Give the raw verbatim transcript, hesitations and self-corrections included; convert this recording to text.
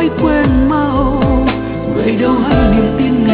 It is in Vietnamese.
thói quen mau, vậy đâu hay niềm tin